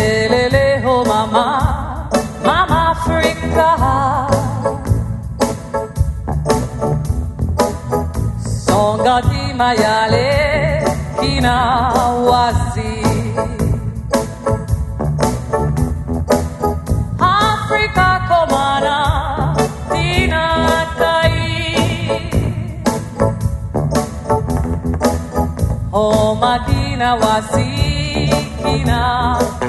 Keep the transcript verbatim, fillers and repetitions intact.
lele ho mama, mama Africa. Songa di mayale kina wasi. Africa komana tina kai. Oh Madina wasi kina